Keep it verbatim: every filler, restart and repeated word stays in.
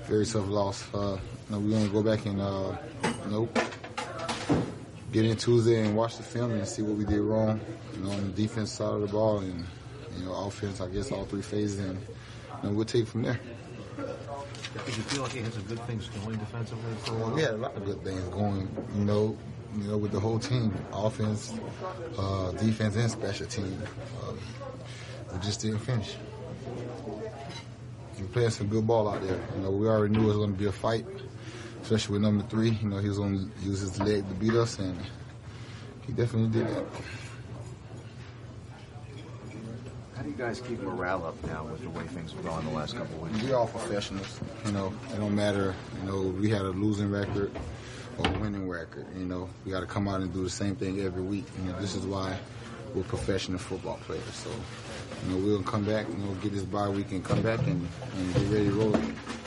very tough loss. Uh, you know, we're going to go back and, uh, you know, get in Tuesday and watch the film and see what we did wrong, you know, on the defense side of the ball and, you know, offense, I guess, all three phases, and, you know, we'll take it from there. Did you feel like he had some good things going defensively for a while? We had a lot of good things going, you know, you know, with the whole team, offense, uh, defense, and special team. Uh, we just didn't finish. We're playing some good ball out there. You know, we already knew it was going to be a fight, especially with number three. You know, he was going to use his leg to beat us, and he definitely did that. How do you guys keep morale up now with the way things have gone the last couple of weeks? We're all professionals. You know, it don't matter. You know, we had a losing record or a winning record. You know, we got to come out and do the same thing every week. You know, this is why we're professional football players. So, you know, we'll come back, you know, get this bye week and come back and, and get ready to roll.